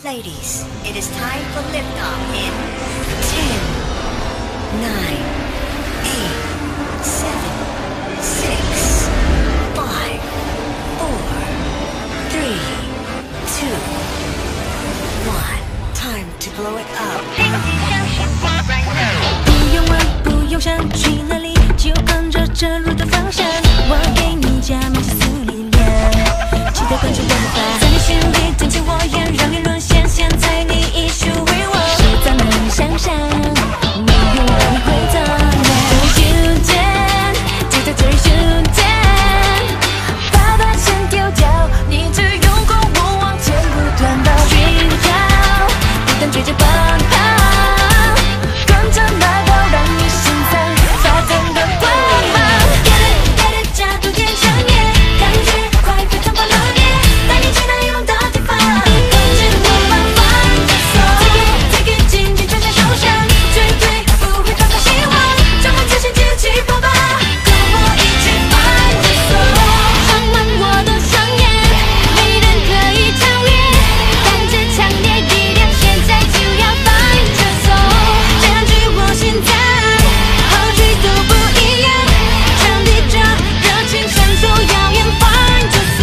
Ladies, it is time for liftoff in 10, 9, 8, 7, 6, 5, 4, 3, 2, 1. Time to blow it up. 不用问，不用想，去哪里就跟着这路的方向。我给你加满急速力量，期待关注我的吧，在你心里点起火焰，让你沦陷。现在你已属于我，实在难以想象，你永远会怎样？这一瞬间，就在这一瞬间，把断线丢掉，你只用过我往前不断的寻找，不断追着奔跑。跟着那道让你心脏发烫的光芒 Get it, get it， 加多点强烈，感觉快飞腾破热烈，带你去那遥远的地方，跟着我把放着手 Take it, take it， 紧紧抓在手上，绝对不会放下希望，充满自信举起步伐，跟我一起放着手，充满我的双眼，没人可以超越，感觉强烈力量，现在就要放着手。这样距我心脏，后续都不一样，传递着热情闪烁，耀眼放着手。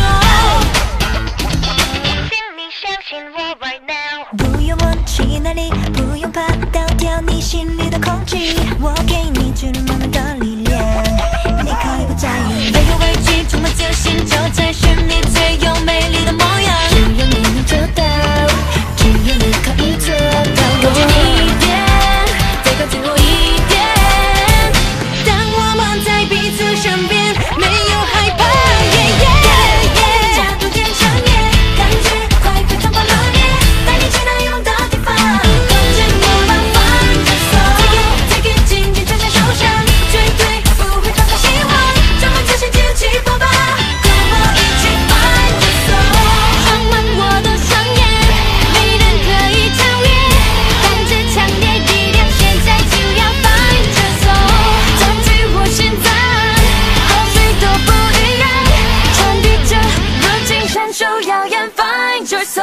请你相信我 right now。不用问去哪里，不用怕倒掉你心里的空气，我给你注入满满的力量，你可以不在意，没有畏惧，充满自信，就在是你最有魅力的模样。只有你能做到，只有你可以做到。靠近你一点，再靠近我一点，当我们在彼此身边，没有害怕。加多点强烈，感觉快飞腾破热烈，带你去那遥远的地方，跟着我吧，放着手 Take it, take it， 紧紧抓在手上，绝对不会放下希望，充满自信举起步伐，跟我一起放着手，充满我的双眼，没人可以超越，感觉强烈力量，现在就要放着手，占据我心脏，后续都不一样，传递着热情闪烁，耀眼放着手。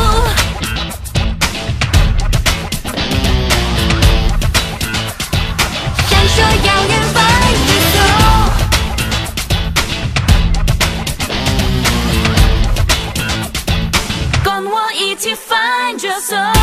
闪烁耀眼放着手，跟我一起放着手。